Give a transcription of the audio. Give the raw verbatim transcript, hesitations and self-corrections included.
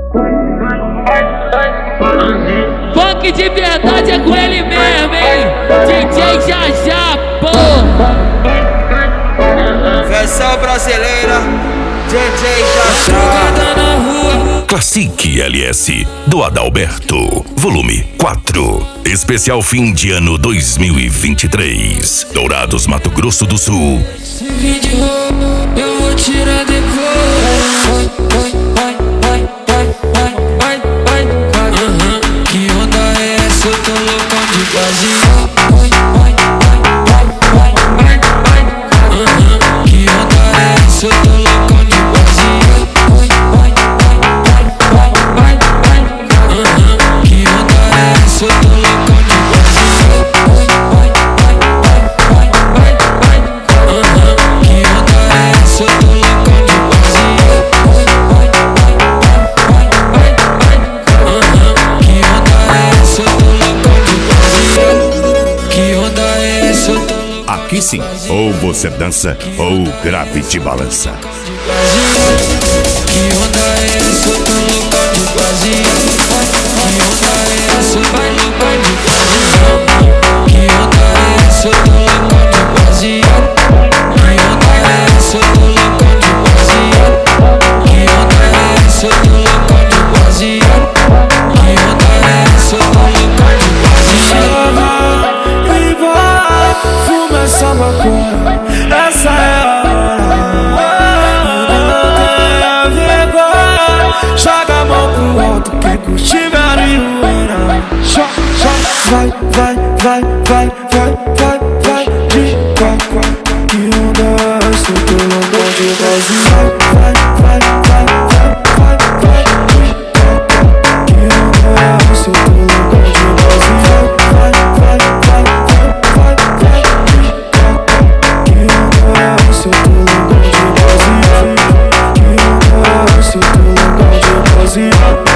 Funk de verdade é com ele mesmo, hein? D J Jajá, porra. Versão brasileira, D J Jajá. Classic L S, do Adalberto, volume quatro. Especial fim de ano dois mil e vinte e três. Dourados, Mato Grosso do Sul. Esse vídeo eu vou tirar depois. Vai, vai, vai, vai, vai, vai, vai. Uhum. Que onda é essa? Eu tô loucão de vazio. Vai, vai, vai, vai, vai, vai, vai. Uhum. Que onda é essa? Eu tô loucão de vazio. Vai, vai, vai, vai, vai, vai, vai. Uhum. Que onda é essa? Eu tô loucão de vazio. Vai, vai, vai, vai, vai, vai, vai. Uhum. Que onda é essa? Eu tô loucão de vazio. Vai, vai, vai, vai, vai, vai. Uhum. Que onda é essa? Eu tô loucão de vazio. Que onda é essa? Eu tô loucão de vazio. Aqui sim, ou você dança ou grave te balança. Que onda é essa? Eu tô loucão de vazio. Que onda é essa? Vai loucão de vazio. Que onda é essa? Eu tô loucão de vazio. Que onda é essa? Eu tô loucão de vazio. Que onda é essa? Eu tô loucão de vazio. Que onda é essa? Eu tô loucão de vazio. E vai, fuma essa maconha, essa é a hora. Não tenha vergonha, joga a mão pro alto, quem curtir marihuana. Joga, joga, vai, vai, vai, vai, vai, vai, vai, de quatro. Que onda é essa? Eu tô loucão de vazio. Vai, vai, vai, vai, vai, vai, de quatro. Que onda é essa? Eu tô loucão de vazio. Vai, vai, vai, vai, vai, vai, de quatro. Que onda é essa? Eu tô loucão de vazio. Que onda é essa? Eu tô loucão de vazio.